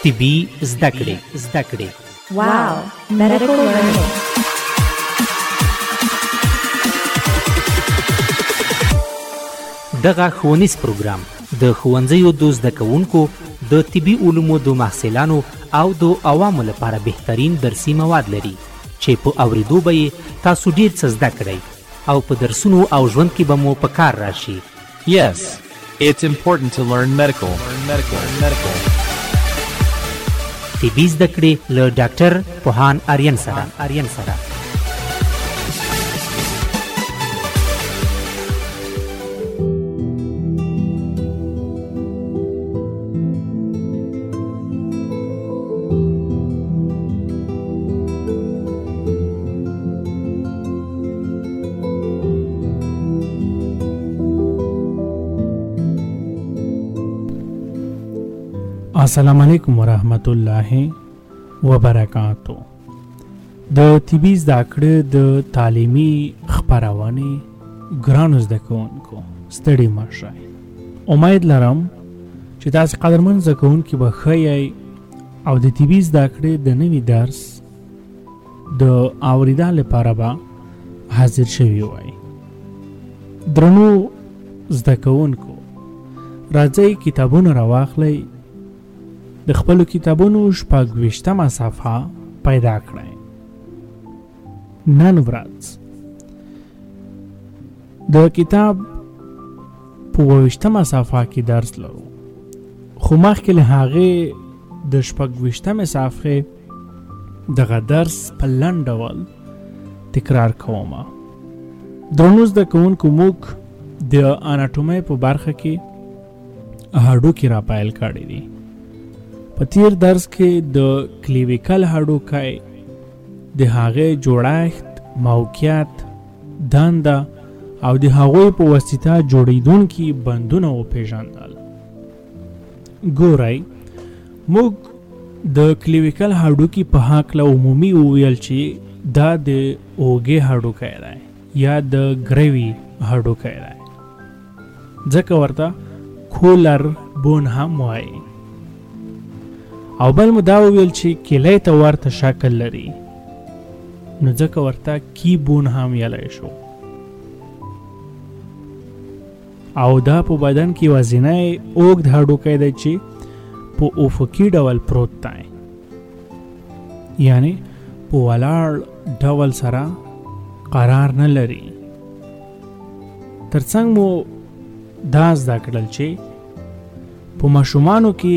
طبي زده کړې. Wow, medical learning. دغه ښوونیز پروګرام د ښوونځیو د زده کوونکو د طبي علومو د محصلانو او د عوامو لپاره بهترین درسي مواد لري چې په اوریدو به یې تاسو ډیر څه زده کړئ او په درسونو او ژوند کې به مو په کار راشي. Yes, it's important to learn medical. طبي زده کړې له ډاکټر پوهان آریان سره. السلام علیکم ورحمت الله وبرکاتو. د طبي زده کړې د تعلیمي خپرونې ګرانو زده کوونکو ستړي مه شئ. امید لرم چې تاسو قدرمن زده کوونکي به ښه یئ او د طبي زده کړې د نوي درس د اورېدا لپاره به حاضر شوي وئ. درنو زده کوونکو، راځئ کتابونه راواخلئ، د خپلو کتابونو 26مه صفحه پیدا کړئ. نن ورځ د کتاب په 28مه صفحه کې درس لرو، خو مخکې له هغې د 26مې صفحې دغه درس په لنډ ډول تکرار کوم. درنو زده کوونکو، موږ د اناټومۍ په برخه کې هډوکي را پیل کړي دي. په تیر درس کې د کلیویکل هډوکی د هغې جوړښت، موقعیت، دنده او د هغوی په واسطه جوړیدونکي بندونه وپېژندل. ګورئ، موږ د کلیویکل هډوکي په هکله عمومي وویل چې دا د اوږې هډوکی دی یا د ګریوي هډوکی دی، ځکه ورته کولر بون هم وایي. او بل مو دا وویل چې کلی ته ورته شکل لري، نو ځکه ورته کی بون هم ویلی شو. او دا په بدن کې یوازینی اوږد هډوکی دی چې په افقي ډول پروت دی، یعنی په ولاړ ډول سره قرار نه لري. ترڅنګ مو دا زده کړل چې په ماشومانو کې،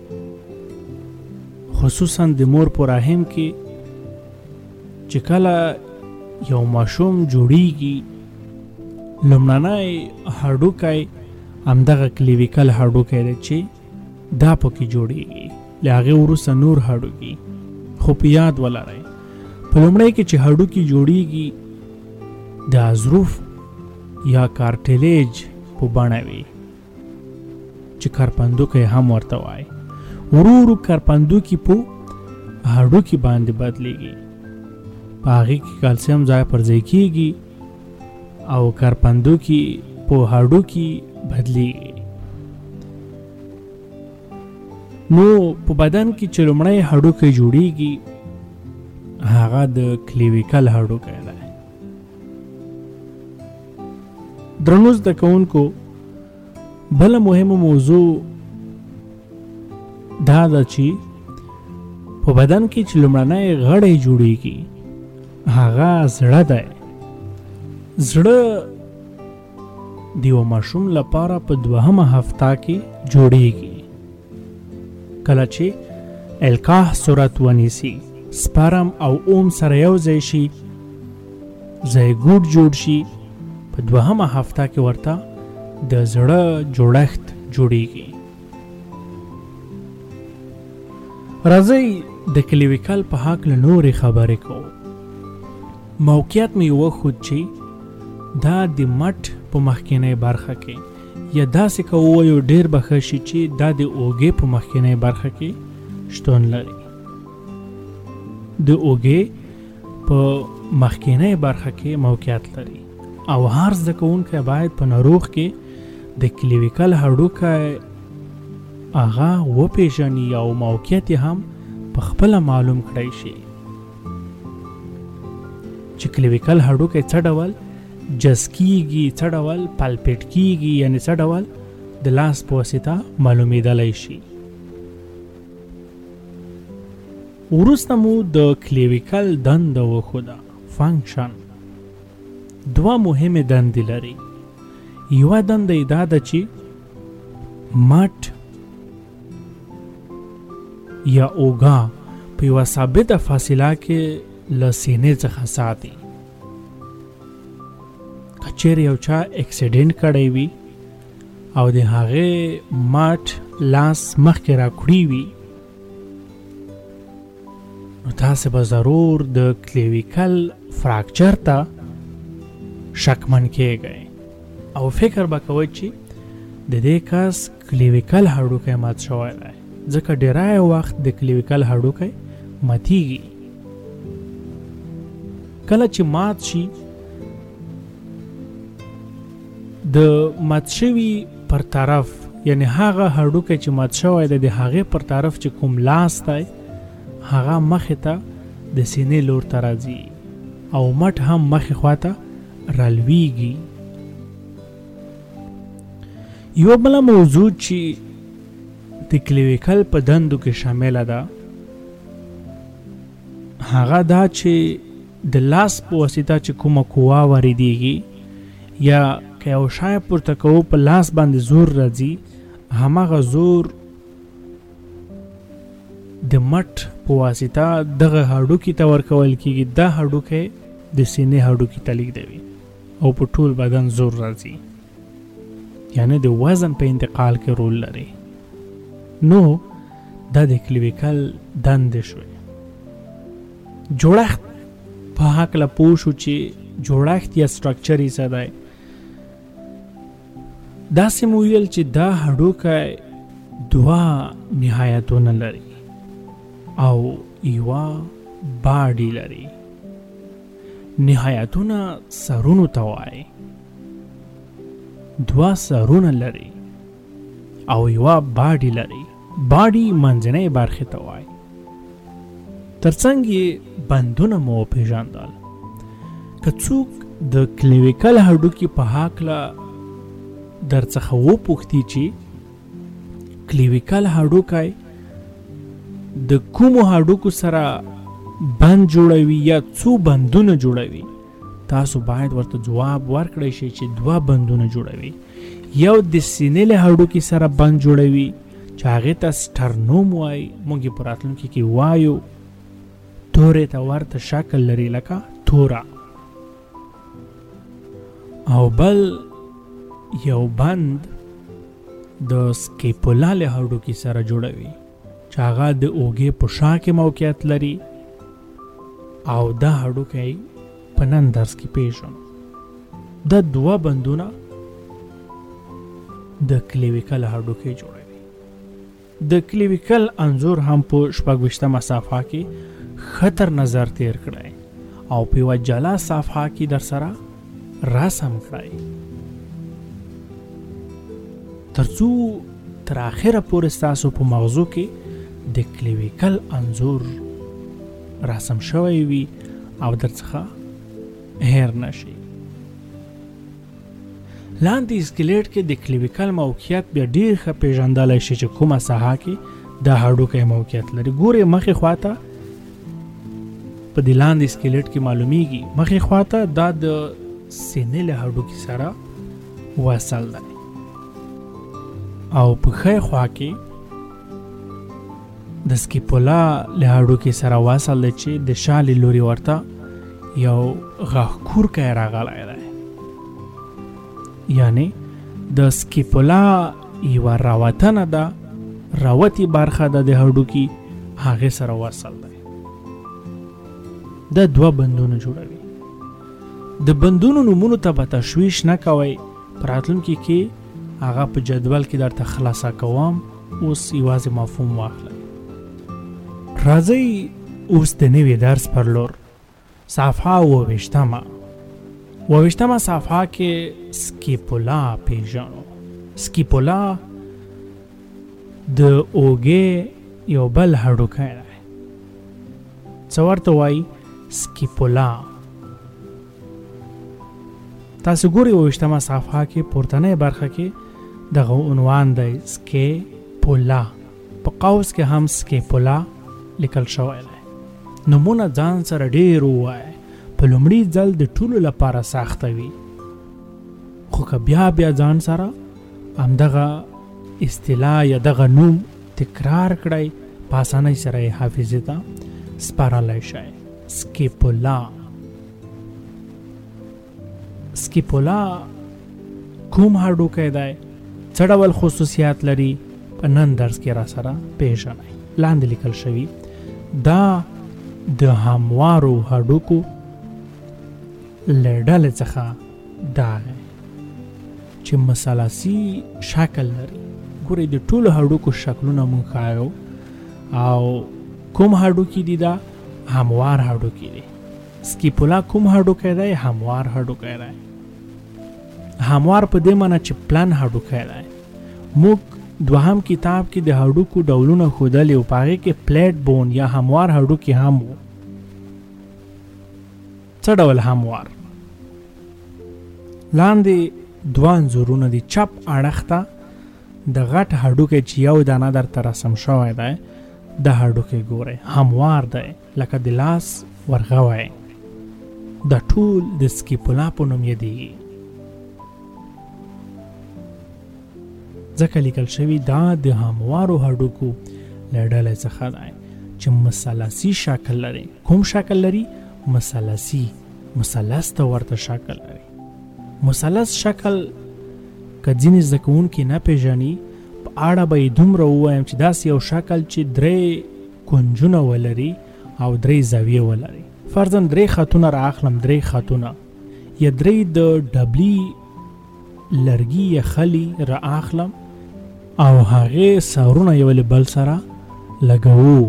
خصوصا د مور په رحم کې چې کله یو ماشوم جوړیږي، لومړنی هډوکی همدغه کلیویکل هډوکی دی چې دا پکې جوړیږي، له هغې وروسته نور هډوکي. خو په یاد ولرئ، په لومړی کې چې هډوکي جوړیږي د اظروف یا کارټلیج په بڼه وي چې کارپندوکی هم ورته وایي. ورو کارپندوکي په هډوکي باندې بدلیږي، په هغې کې کلسیم ځای پر ځای کیږي او کارپندوکي په هډوکي بدلیږي. نو په بدن کې چې لومړی هډوکی جوړیږي هغه د کلیویکل هډوکی دی. درنو زده کوونکو، بله مهمه موضوع دا ده چې په بدن کې چې لومړنی غړی جوړیږي هغه زړه دی. زړه د یو ماشوم لپاره په 2مه هفته کې جوړیږي. کله چې القاح صورت ونیسي، سپرم او اوم سره یو ځای شي، زایګوټ جوړ شي، په 2مه هفته کې ورته د زړه جوړښت جوړیږي. راځئ د کلیویکل په هکله نورې خبرې کوو. موقعیت مې وښود چې دا د مټ په مخکینۍ برخه کې، یا داسې که ووایو ډېر به ښه شي چې دا د اوږې په مخکینۍ برخه کې شتون لري. د اوږې په مخکینۍ برخه کې موقعیت لري او هر زده کوونکی باید په ناروغ کې د کلیویکل هډوکی هغه وپېژني او موقعیت یې هم په خپله معلوم کړی شي چې کلیویکل هډوکی څه ډول جذب کیږي، څه ډول پالپیټ کیږي، یعنی څه ډول د لاس په واسطه معلومېدلی شي. وروسته مو د کلیویکل دنده وښوده، فنکشن. دوه مهمې دندې لري. یوه دنده یې دا ده چې مټ یا اوږه په یوه ثابته فاصله کې له سینې څخه ساتي. که چیرې یو چا اکسیډنټ کړی وي او د هغې مټ لاس مخکې راکړی وي نو تاسې به ضرور د کلیویکل فراکچر ته شکمن کېږئ او فکر به کوئ چې د دې کس کلیویکل هډوکی مات شوی دی، ځکه ډیری وخت د کلیویکل هډوکی ماتیږي. کله چې مات شي د مات شوي پر طرف، یعنی هغه هډوکی چې مات شوی دی د هغې پر طرف چې کوم لاس دی هغه مخې ته د سینې لور ته راځي او مټ هم مخې خواته رالویږي. یو بله موضوع چې د کلیویکل په دندو کې شامله ده هغه دا چې د لاس په واسطه چې کومه قوه واردېږي یا که یو شی پورته کوو په لاس باندې زور راځي، هماغه زور د مټ په واسطه دغه هډوکي ته ورکول کېږي. دا هډوکی د سینې هډوکي ته لیږدوي او په ټول بدن زور راځي، یعنی د وزن په انتقال کې رول لري. نو دا د کلیویکل دندې شوې. جوړښت په هکله پوه شو چې جوړښت یا سټرکچر یې څه دی. داسې مو ویل چې دا هډوکی دوه نهایتونه لري او یوه باډي لري. نهایتونه سرونو ته وایي. دوه سرونه لري او یوه باډي لري. باډي منځنۍ برخې ته وایي. ترڅنګ یې بندونه مو وپېژندل. که څوک د کلیویکل هډوکي په هکله درڅخه وپوښتي چې کلیویکل هډوکی د کومو هډوکو سره بند جوړوي یا څو بندونه جوړوي، تاسو باید ورته جواب ورکړئ شئ چې دوه بندونه جوړوي. یو د سینې له هډوکي سره بند جوړوي چې هغې ته سټرنوم وایي، موږ یې په راتلونکي کې وایو. تورې ته ورته شکل لري لکه توره. او بل یو بند د سکیپولا له هډوکي سره جوړوي چې هغه د اوږې په شا کې موقعیت لري او دا هډوکی په نن درس کې پیژنو. دا دوه بندونه د کلیویکل هډوکی جوړوي. د کلیویکل انځور هم په 26مه صفحه کې خطر نظر تیر کړی او په یوه جلا صفحه کې در سره رسم کړی ترڅو تر اخره پورې ستاسو په مغزو کې د کلیویکل انځور رسم شوی وي او در څخه هیر نشي. لاندې سکلیټ کې د کلیویکل موقعیت بیا ډیر ښه پیژندلی شي چې کومه ساحه کې دا هډوکی موقعیت لري. ګورئ مخې خواته په دې لاندې سکلیټ کې معلومیږي. مخې خواته دا د سینې له هډوکي سره وصل دی او په ښی خوا کې د سکیپولا له هډوکي سره وصل دی چې د شالې لوري ورته یو غاښکورکی راغلی دی. یعنی د سکیپولا یوه راوتنه ده، راوتې برخه ده د هډوکي، هغې سره وصل دی. دا دوه بندونه جوړوي. د بندونو نومونو ته به تشویش نه کوئ، په راتلونکي کې هغه په جدول کې درته خلاصه کوم. اوس یوازې مفهوم واخلئ. راځئ اوس د نوي درس پر لور. صفحه 28مه صفحه کې سکیپولا پیژنو. سکیپولا د اوږې یو بل هډوکی دی څه ورته وایي سکیپولا. تاسو ګورئ 28مه صفحه کې پورتنۍ برخه کې دغه عنوان دی سکیپولا. په قوس کې هم سکیپولا لیکل شوی دی. نومونه ځان سره ډېر ووایه. په لومړي ځل د ټولو لپاره سخته وي، خو که بیا ځان سره همدغه اصطلاح یا دغه نوم تکرار کړئ په اسانۍ سره یې حافظې ته سپارلی شئ. سکیپولا. سکیپولا کوم هډوکی دی، څه ډول خصوصیات لري، په نن درس کې را سره پیژنئ. لاندې لیکل شوي دا د هموارو هډوکو له ډلې څخه دا دی چې مثلثي شکل لري. ګورئ د ټولو هډوکو شکلونه مونږ ښایو او کوم هډوکي دي دا هموار هډوکي دي. سکیپولا کوم هډوکی دی؟ هموار هډوکی دی. هموار په دې معنی چې پلن هډوکی دی. موږ دوهم کتاب کې د هډوکو ډولونه ښودلي او په هغې کې پلیټ بون یا هموار هډوکي هم و. څه ډول هموار؟ لاندې دوه انځورونه دي. چپ اړخ ته د غټ هډوکی چې یو دانه درته رسم شوی دی د هډوکی ګورئ هموار دی لکه د لاس ورغوی. د ټول د سکیپولا په نوم یادیږي ځکه لیکل شوي دا د هموارو هډوکو له ډلې څخه دی چې مثلثي شکل لري. کوم شکل لري؟ مثلثي. مثلث ته ورته شکل لري. مثلث شکل که ځینې زده کوونکي نه پیژني په اړه به یې دومره ووایم چې داسې یو شکل چې 3 کنجونه ولري او 3 زاویې ولري. فرضاً 3 خطونه را اخلم، 3 خطونه یا 3 د ډبلي لرګي یا خلي را اخلم او هغې سرونه یو له بل سره لګوو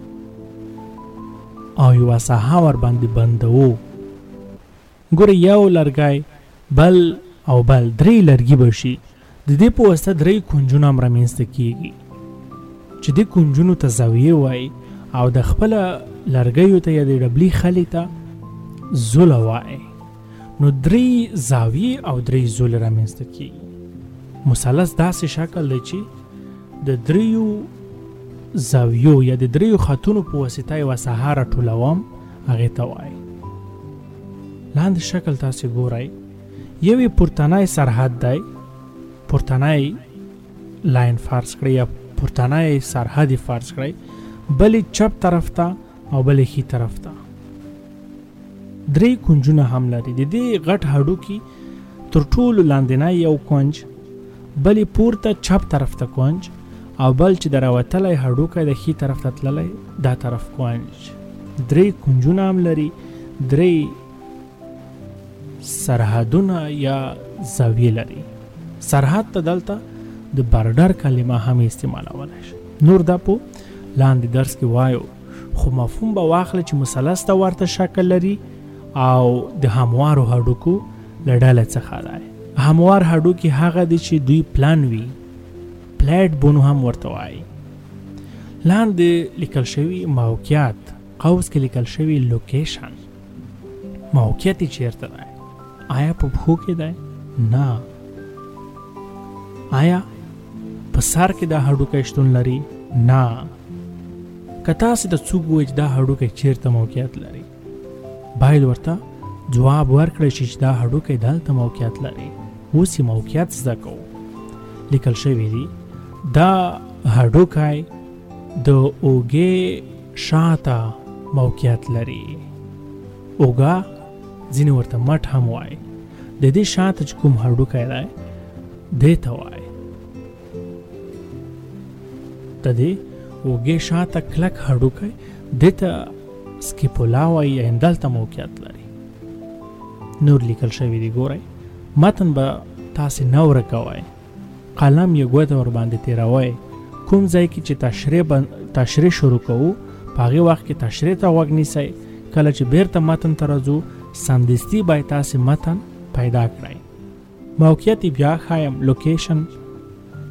او یوه ساحه ورباندې بندوو. ګورئ یو لرګی بل او بل 3 لرګي به شي. د دې په واسطه 3 کنجونه هم رامنځته کیږي چې دې کنجونو ته زاویې وایي او د خپله لرګیو ته یا د ډبلي خلي ته زوله وایي. نو 3 زاویې او 3 زولې رامنځته کیږي. مثلث داسې شکل دی چې د 3 زاویو یا د 3 خطونو په واسطه یوه ساحه راټولوم هغې ته وایي. لاندې شکل تاسې ګورئ. یو یې پورتنی سرحد دی، پورتنی لاین فرض کړئ یا پورتنی سرحد فرض کړئ، بلې چپ طرف ته او بلې ښي طرف ته 3 کنجونه هم لري. د دې غټ هډوکي تر ټولو لاندنی یو کنج، بلې پورته چپ طرف ته کنج او بل چې د راوتلی هډوکی د ښي طرف ته تللی دا طرف کنج. 3 کنجونه هم لري، 3 سرحدونه یا زاویې لري. سرحد ته دلته د بارډر کلمه هم استعمالولی شي. نور دا په لاندې درس کې وایو، خو مفهوم به واخله چې مثلث ته ورته شکل لري او د هموارو هډوکو له ډلې څخه دی. هموار هډوکي هغه دي چې دوی پلن وي، پلیټ بون هم ورته وایي. لاندې لیکل شوي موقعیت، قوس کې لیکل شوي لوکیشن. موقعیت یې چیرته دی؟ آیا په پښو کې دی؟ نه. آیا په سر کې دا هډوکی شتون لري؟ نه. که تاسې ته څوک ووایي چې دا هډوکی چیرته موقعیت لري، باید ورته جواب ورکړی شي چې دا هډوکی دلته موقعیت لري. اوس یې موقعیت زده کوو. لیکل شوي دي دا هډوکی د اوږې شاته موقعیت لري. اوږه ځینې ورته مټ هم وایي. د دې شاته چې کوم هډوکی دی دې ته وایي. د دې اوږې شاته کلک هډوکی دې ته سکیپولا وایي یا دلته موقعیت لري. نور لیکل شوي دي ګورئ. متن به تاسې نه ورکوئ، قلم یې ګوته ورباندې تېروئ. کوم ځای کې چې تشریح شروع کوو په هغې وخت کې تشریح ته غوږ نیسئ. کله چې بیرته متن ته راځو سمدستي باید تاسې متن پیدا کړئ. موقعیت بیا ښایم لوکیشن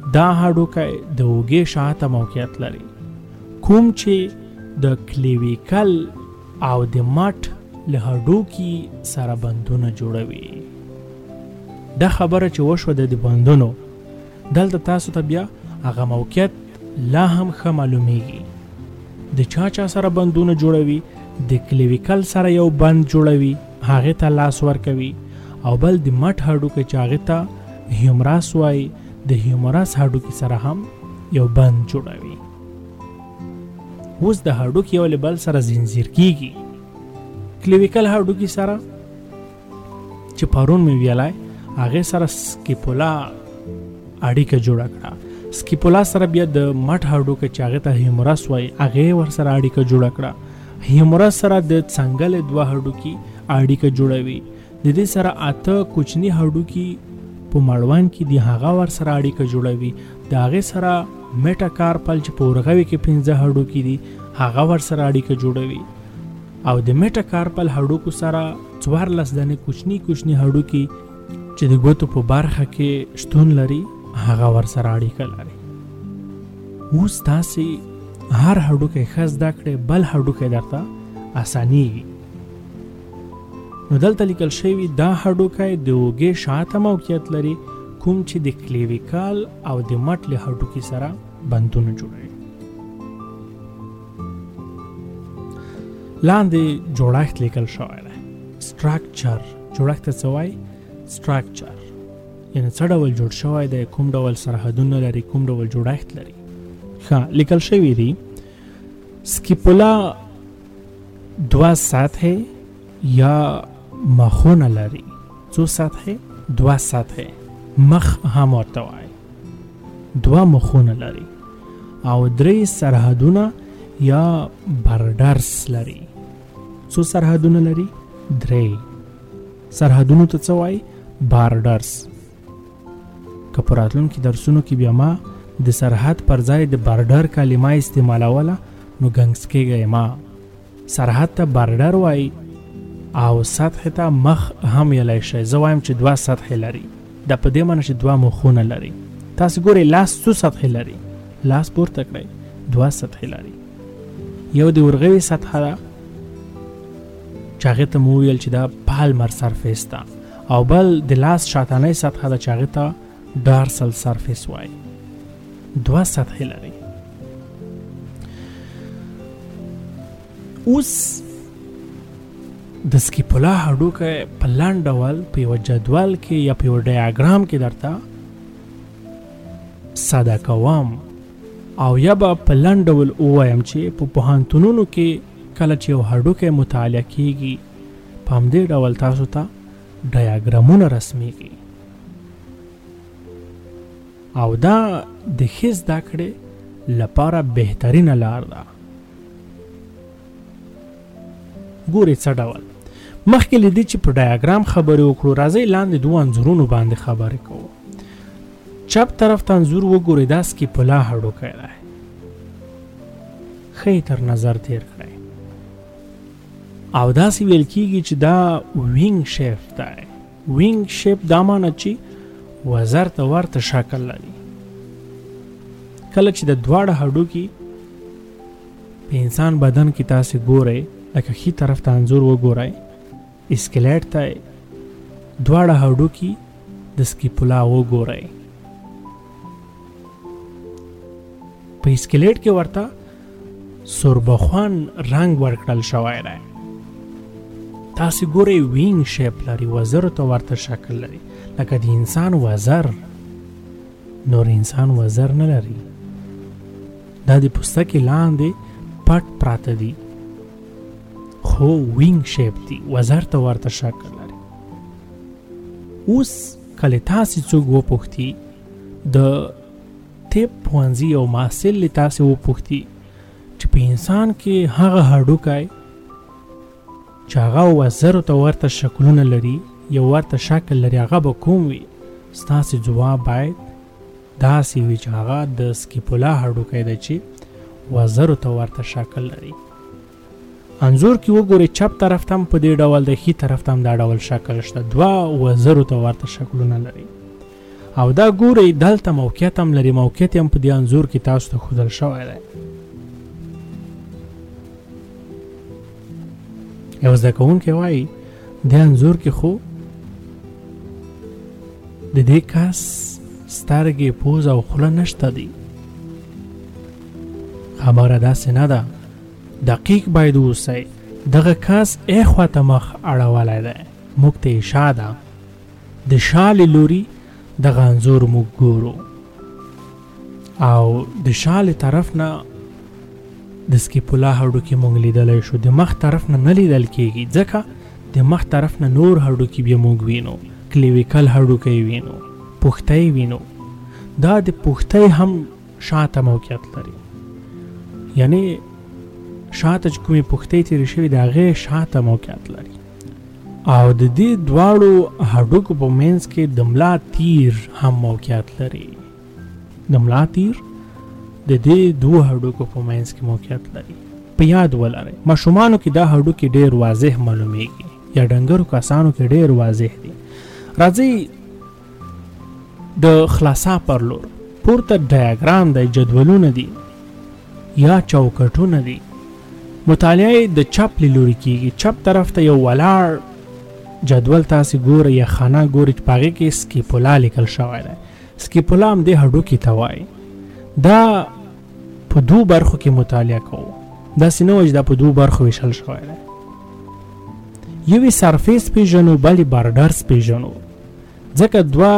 دا هډوکی د اوږې شاته موقعیت لري، کوم چې د کلیویکل او د مټ له هډوکي سره بندونه جوړوي. دا خبره چې وشوه د بندونو، دلته تاسو ته بیا هغه موقعیت لا هم ښه معلومیږي. د چا سره بندونه جوړوي، د کلیویکل سره یو بند جوړوي، هغه ته لاس ورکوي، او بل د مټ هډوکی چې هغه ته هیومراس وایي، د هیومراس هډوکی سره هم یو بند جوړوي. اوس د هډوکی یو له بل سره زنځیر کیږي. کلیویکل هډوکی سره چې پرون مې ویلای، هغه سره سکیپولا اړیکه جوړه کړه. سکیپولا سره بیا د مټ هډوکی چې هغه ته هیومراس وایي، هغه ور سره اړیکه جوړه کړه. هیومراس سره د څنګل دوه هډوکی اړیکه جوړوي. د دې سره 8 کوچني هډوکی په مړوند کې دی، هغه ور سره اړیکه جوړوي. د هغه سره میټاکارپل چې په ورغوي کې 15 هډوکی دي، هغه ور سره اړیکه جوړوي. او د میټاکارپل هډوکو سره 14 دانې کوچني کوچني هډوکی چې د ګوتو په برخه کې شتون لري، هغه ور سره اړیکه لري. اوس تاسې هر هډوکی ښه زده کړئ، بل هډوکی درته اسانیږي. نو دلته لیکل شوي دا هډوکی د اوږې شاته موقعیت لري، کوم چې د کلیویکل او د مټ له هډوکي سره بندونه جوړوي. لاندې جوړښت لیکل شوی دی. سټراکچر، جوړښت ته څه وایي؟ سټراکچر یعنی څه ډول جوړ شوی دی، کوم ډول سرحدونه لري، کوم ډول جوړښت لري. ښه لیکل شوی دی سکیپولا 2 سطحې یا مخونه لري. څو سطحې؟ 2 سطحې. مخ هم ورته وایي. 2 مخونه لري او 3 سرحدونه یا بردرس لري. څو سرحدونه لري؟ 3 سرحدونو ته څه وایي؟ بردرس. که په راتلونکي درسونو کې بیا ما د سرحد پر ځای د بردر کلمه استعمالوله، نو ګنګس کېږئ. ما سرحد ته بردر وایي او سطح ته مخ هم ویلی شئ. زه وایم چې 2 سطحې لري. دا په دې معنی چې 2 مخونه لري. تاسو ګورئ لاس څو سطحې لري؟ لاس پورته کړئ، 2 سطحې لري. یو د ورغوي سطحه ده چې هغې ته مو وویل چې دا پالمر سرفیس ده، او بل د لاس شاتنۍ سطحه ده چې هغې ته ډارسل سرفیس وایي. 2 سطحې لري. اوس د سکیپولا هډوکی په لنډ ډول په یوه جدول کې یا په یوه ډیاګرام کې درته ساده کوم، او یا به په لنډ ډول ووایم چې په پوهنتونونو کې کله چې یو هډوکی مطالعه کیږي، په همدې ډول تاسو ته ډیاګرامونه رسمیږي. او دا د ښې زده کړې لپاره بهترینه لار ده. ګورئ څه ډول. مخکې له دې چې په ډیاګرام خبرې وکړو، راځئ لاندې 2 انځورونو باندې خبرې کوو. چپ طرف ته انځور وګورئ، دا سکیپولا هډوکی دی. ښه تر نظر تیر کړئ. او داسې ویل کېږي چې دا وینګ شیپ دی. وینګ شیپ دا معنی چې وزر ته ورته شکل لري. کله چې د دواړه هډوکي په انسان بدن کې تاسې ګورئ، لکه ښي طرف ته انځور وګورئ، اسکلیټ ته دواړه هډوکي د سکیپولا وګورئ. په اسکلیټ کې ورته سربخوان رنګ ورکړل شوی دی. تاسې ګورئ وینګ شیپ لري، وزرو ته ورته شکل لري، لکه د انسان وزر. نور انسان وزر نه لري. دا د پوستکي لاندې پټ پراته دي، خو وینګ شیپ دي، وزر ته ورته شکل لري. اوس کله تاسې څوک وپوښتي، د طب پوهنځي یو محصل له تاسې وپوښتي چې په انسان کې هغه هډوکی چې هغه وزرو ته ورته شکلونه لري، یو ورته شکل لري، هغه به کوم وي؟ ستاسې ځواب باید داسې وي چې هغه د سکیپولا هډوکی دی چې وزرو ته ورته شکل لري. انځور کې وګورئ، چپ طرف ته هم په دې ډول دی، ښي طرف ته هم دا ډول شکل شته. 2 وزرو ته ورته شکلونه لري. او دا ګورئ دلته موقعیت هم لري، موقعیت هم په دې انځور کې تاسو ته ښودل شوی دی. یو زده کوونکی وایي دې انځور کې خو د دې کس سترګې، پوز او خوله نشته دي. خبره داسې نه ده، دقیق باید اوسئ. دغه کس ایخوا ته مخ اړولی دی، موږ ته یې شا ده، د شا له لوري دغه انځور موږ ګورو او د شا له طرف نه د سکیپولا هډوکي موږ لیدلی شو، د مخ طرف نه نه لیدل کېږي ځکه د مخ طرف نه نور هډوکي بیا موږ وینو، کلیویکل هډوکی وینو، پوښتی وینو. دا د پوښتی هم شاته موقعیت لري، یعنی شاته چې کومې پوښتۍ تېرې شوي د هغې شاته موقعیت لري. او د دې دواړو هډوکو په منځ کې د ملا تیر هم موقعیت لري. د ملا تیر د دې دوه هډوکو په منځ کې موقعیت لري. په یاد ولرئ ماشومانو کې دا هډوکي ډېر واضح معلومیږي، یا ډنګرو کسانو کې ډېر واضح دي. راځئ د خلاصا پر لور. پورته ډایاګرام دی، جدولونه دي یا چوکټونه دي. مطالعه د چپ له لوري کېږي. چپ طرف ته یو ولاړ جدول تاسې ګورئ یا خانه ګورئ چې په هغې کې سکیپولا لیکل شوی دی. سکیپولا هم دې هډوکي ته وایي. دا په دوو برخو کې مطالعه کوو، داسې نه وایي چې دا په دوو برخو ویشل شوی دی. یوې سرفیس پیژنو، بلې بارډرز پیژنو، ځکه دوه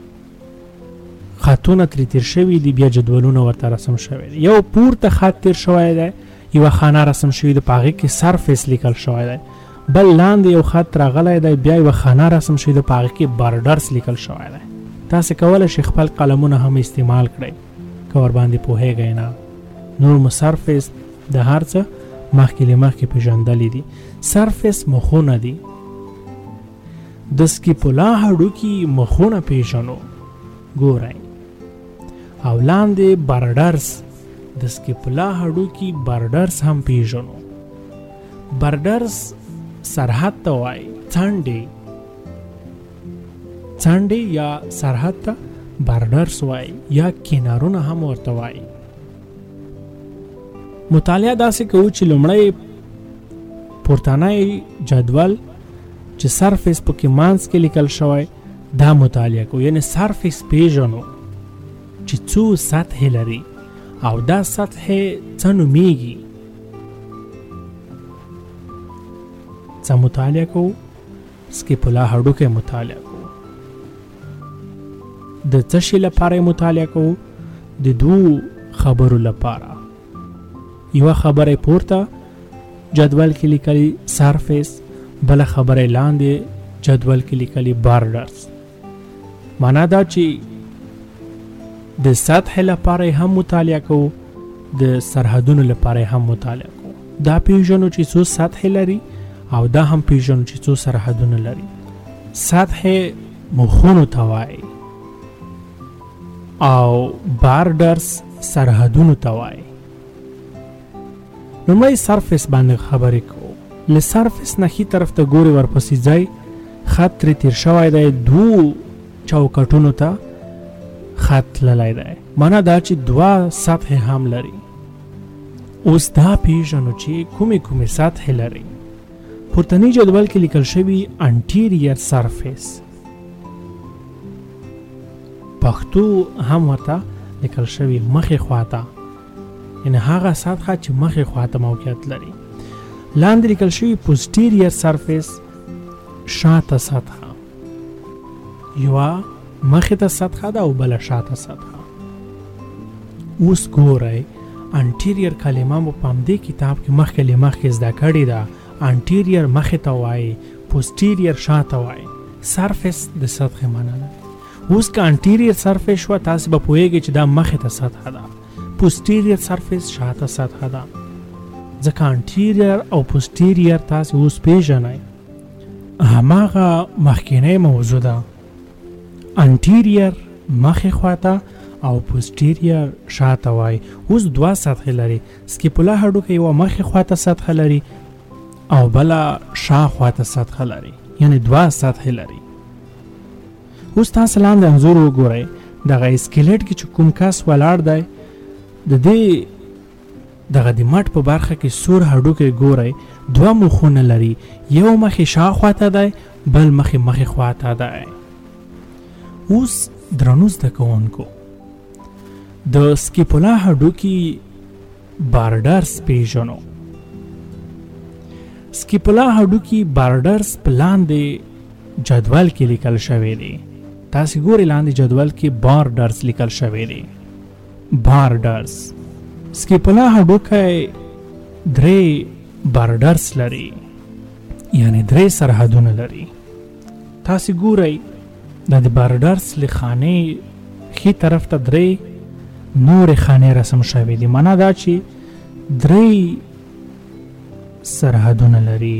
خطونه ترې تیر شوي دي، بیا جدولونه ورته رسم شوی دی. یو پورته خط تیر شوی دی، یوه خانه رسم شوی دی، په هغې کې سرفیس لیکل شوی دی. بل لاندې یو خط راغلی دی، بیا یوه خانه رسم شوی دی، په هغې کې بارډرز لیکل شوی دی. تاسې کولی شئ خپل قلمونه هم استعمال کړئ که ورباندې پوهیږئ نه. نور مو سرفیس د هر څه مخکې له مخکې پېژندلي دي. سرفیس مخونه دي. د سکیپولا هډوکي مخونه پېژنو، ګورئ. او لاندې بارډرز، د سکیپولا هډوکي بارډرز هم پېژنو. بارډرز سرحد ته وایي، څنډې یا سرحد ته بارډرز وایي، یا کنارونه هم ورته وایي. مطالعه داسې کوو چې لومړی پورتنی جدول چې سرفیس پکې منځ کې لیکل شوی دا مطالعه کوو، یعنی سرفیس پیژنو چې څو سطحې لري او دا سطحې څه نومیږي. څه مطالعه کوو؟ سکیپولا هډوکی مطالعه کوو. د څه شي لپاره مطالعه کوو؟ د دوو خبرو لپاره. یوه خبره پورته جدول کې لیکلي سرفیس، بله خبره لاندې جدول کې لیکلي بارډرز. معنا دا چې د سطح لپاره هم مطالعه کوو، د سرحدونو لپاره هم مطالعه کوو. دا پیژنو چې څو سطح لري او دا هم پیژنو چې څو سرحدونه لري. سطح مخونو ته وایي او بارډرز سرحدونو ته وایي. لومړی سرفیس باندې خبرې کوو. له سرفیس نه ښي طرف ته ګورئ، ورپسې ځئ، خط ترې تیر شوی دی، دوو چوکټونو ته خط تللی دی. معنا دا چې دوه سطحې هم لري. اوس دا پیژنو چې کومې سطحې لري. پورتنی جدول کې لیکل شوي انټیریر سرفیس، پښتو هم ورته لیکل شوي مخې خواته، یعنی هغه سطحه چې مخې خواته موقعیت لري. لاندې لیکل شوي پوسټیریر سرفیس، شاته سطحه، یوه مخې ته سطحه ده او بله شاته سطحه. اوس ګورئ انټیریر کلمه مو په همدې کتاب کې مخکې له مخکې زده کړې ده. انټیریر مخې ته وایي، پوسټیریر شاته وایي. سرفیس د سطحې معنا ده. اوس که انټیریر سرفیس شوه تاسې به پوهیږئ چې دا مخې ته سطحه ده، پوسټیریر سرفیس شاته سطحه ده. ځکه انټیریر او پوسټیریر تاسې اوس پیژنئ، هماغه مخکینی موضوع ده. انټیریر مخې خواته او پوسټیریر شاته وایي. اوس دوه سطحې لري. سکیپولا هډوکی یوه مخې خواته سطحه لري او بله شا خواته سطحه لري، یعنی دوه سطحې لري. اوس تاسو لاندې انځور وګورئ دغه اسکلیټ کې چې کوم کس ولاړ دی د دې دغه د مټ په برخه کې سور هډوکی ګورئ دوه مخونه لري یو مخې شاوخوا ته دی بل مخې خوا ته دی اوس درنو زده کوونکو د سکیپولا هډوکي بارډرز پیژنو سکیپولا هډوکي بارډرز په لاندې جدول کې لیکل شوی دی تاسو ګورئ لاندې جدول کې بارډرز لیکل شوی دی بارډرز سکیپولا هډوکی 3 بارډرز لري یعنی 3 سرحدونه لري تاسو ګورئ د بارډرز لخانه خي طرف ته 3 نور خانه رسم شوی دی معنا دا چې 3 سرحدونه لري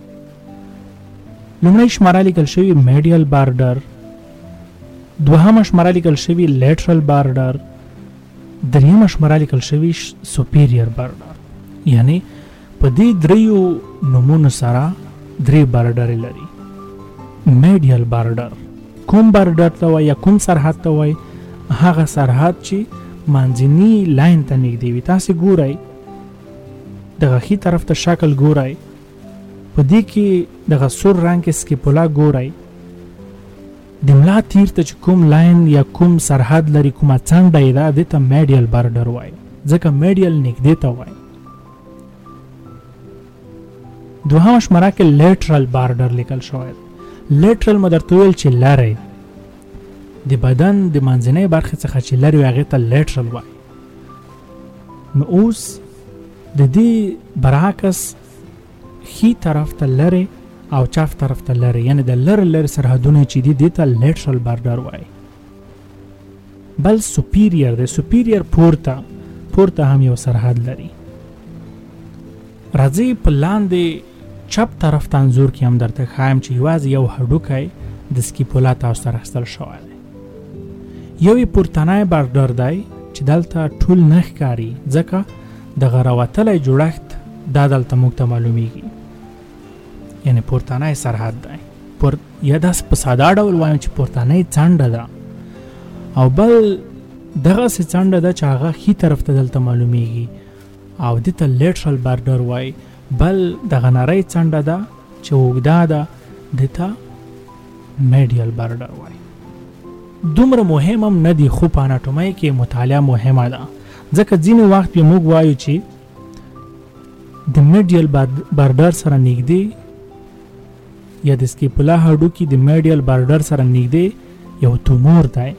لومړی شماره لیکل شوی میډیال بارډر دوهمه شماره لیکل شوی لیټرل بارډر دریمه شماره لیکل شوی سوپیریور بارډر یعنی په دې 3 نمونه سره 3 بارډر لري میډیال بارډر کوم بارډر ته وای یا کوم سرحد ته وای هغه سرحد چې منځنی لاین ته نږدې وي تاسو ګورئ دغه خي طرف ته شکل ګورئ په دې کې دغه سور رنگ کې سکیپولا ګورئ د ملا تیر ته چې کوم لاین یا کوم سرحد لري کومه څنډه یې ده دې ته میډیال بارډر وای ځکه میډیال نږدې ته وای دوهمه شماره کې لیټرل بارډر لیکل شوی لیټرل مدرته ویل چې لری د بدن د منځنۍ برخې څخه چې لری هغه ته لیټرل وای نو اوس د دې برعکس خي طرف ته لری او چاف طرف ته لری یعنی د لری سرحدونه چې دي ته لیټرل بارډر وای بل سوپیریور د سوپیریور پورته هم یو سرحد لري راځي په لاندې چپ طرف ته انځور کې هم درته ښایم چې یوازې یو هډوکی د سکیپولا تاسو ته راخستل شوی دی یو یې پورتنی بارډر دی چې دلته ټول نه ښکاري ځکه دغه راوتلی جوړښت دا دلته موږ ته معلومیږي یعنی پورتنی سرحد دی یا داسې په ساده ډول وایم چې پورتنی څنډه ده او بل دغسې څنډه ده چې هغه ښي طرف ته دلته معلومیږي او دې ته لیټرل بارډر وای بل دغه نری څنډه ده چې اوږده ده دې ته میډیال بارډر وای دومره مهم هم نه دي خو په اناټومۍ کې مطالعه مهمه ده ځکه ځینې وخت به موږ وایو چې د میډیال بارډر سره نږدې یا د سکیپولا هډوکي د میډیال بارډر سره نږدې یو تومور دی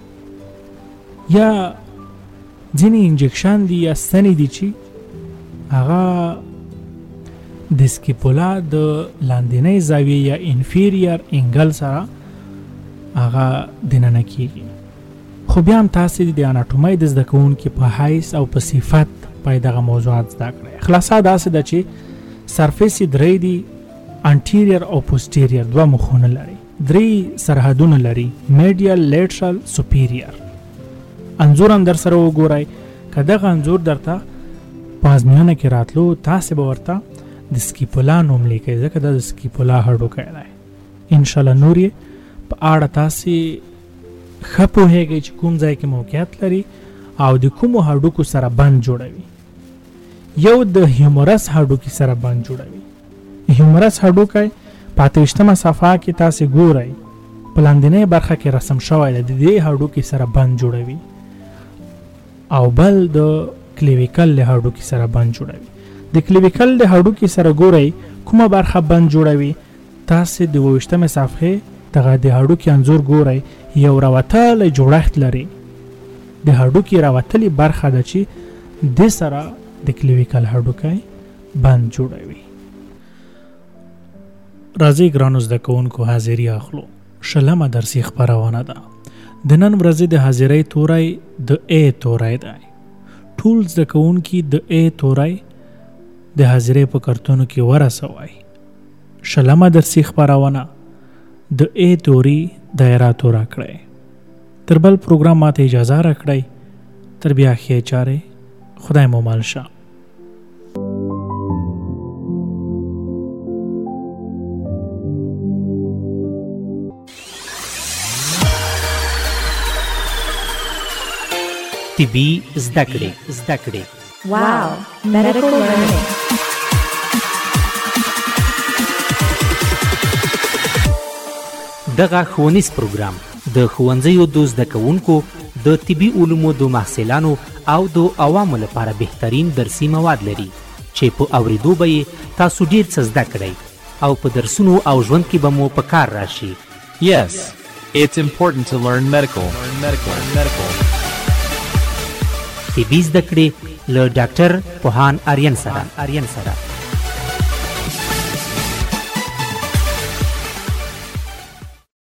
یا ځینې انجکشن دي یا ستنې دي چې هغه د سکیپولا د لاندنۍ زاویې یا انفیریور انګل سره هغه دننه کیږي خو بیا هم تاسې د اناټومۍ د زده کوونکي په حیث او په صفت باید دغه موضوعات زده کړئ خلاصه داسې ده چې سرفیس یې 3 دي انټیریر او پوسټیریر 2 مخونه لري 3 سرحدونه لري میډیال لیټرل سوپیریور انځور هم در سره وګورئ که دغه انځور درته په ازموینه کې راتلو تاسې به ورته د سکیپولا نوم لیکئ ځکه دا د سکیپولا هډوکی دی انشاءالله نور یې په اړه تاسې ښه پوهیږئ چې کوم ځای کې موقعیت لري او د کومو هډوکو سره بند جوړوي یو د هیومرس هډوکي سره بند جوړوي هیومرس هډوکی په 28مه صفحه کې تاسې ګورئ په لاندنۍ برخه کې رسم شوی دی د دې هډوکي سره بند جوړوي او بل د کلیویکل له هډوکي سره بند جوړوي د کلیویکل له هډوکي سره ګورئ کومه برخه بند جوړوي تاسې د 28مه صفحې دغه د هډوکي انځور ګورئ یو راوتلی جوړښت لري د هډوکي راوتلې برخه ده چې د سره د کلیویکل هډوکی بند جوړوي راځئ ګرانو زده کوونکو حاضري اخلو شلمه درسي خپرونه ده د نن ورځې د حاضرۍ توری د A توری دی ټول زده کوونکي د A توری د حاضرۍ په کارتونو کې ورسوئ شلمه درسي خپرونه د A توري دایره توره کړئ تر بل پروګرام ماته اجازه راکړئ تر بیا ښې چارې خدای مو مل شه طبي زده کړې. Wow, medical learning. دغه ښوونیز پروګرام د ښوونځیو د زده کوونکو د طبي علومو د محصلانو او د عوامو لپاره بهترین درسي مواد لري چې په اوریدو به یې تاسو ډیر څه زده کړئ او په درسونو او ژوند کې به مو په کار راشي. Yes, it's important to learn medical. طبي زده کړې له ډاکټر پوهان آریان سره